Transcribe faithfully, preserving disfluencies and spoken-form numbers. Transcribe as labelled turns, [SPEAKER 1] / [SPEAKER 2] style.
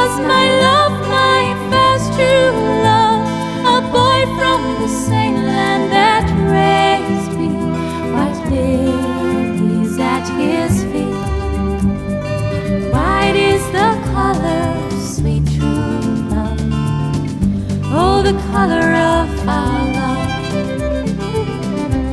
[SPEAKER 1] is my love, my first true love, a boy from the same land that raised me, white lilies at his feet. White is the color, sweet true love, oh, the color of our